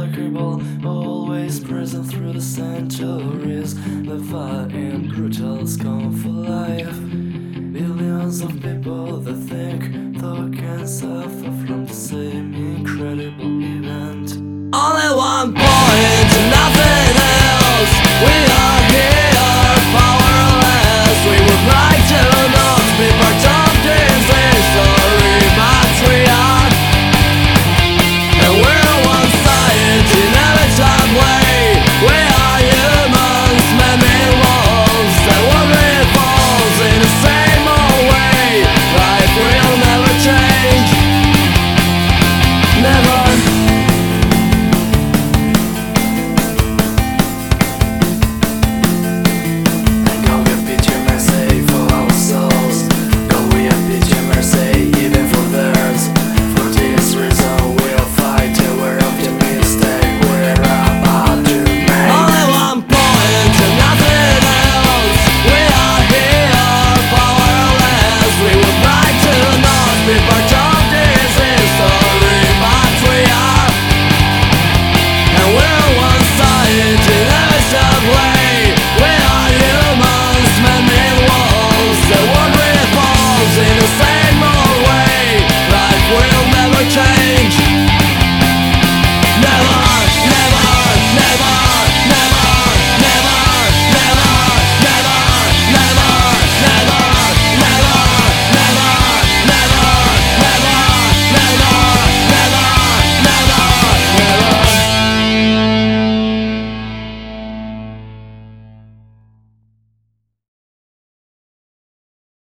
unbreakable, always present through the centuries. The fire and brutal scum for life. Billions of people that think, talk and suffer from the same incredible event. All I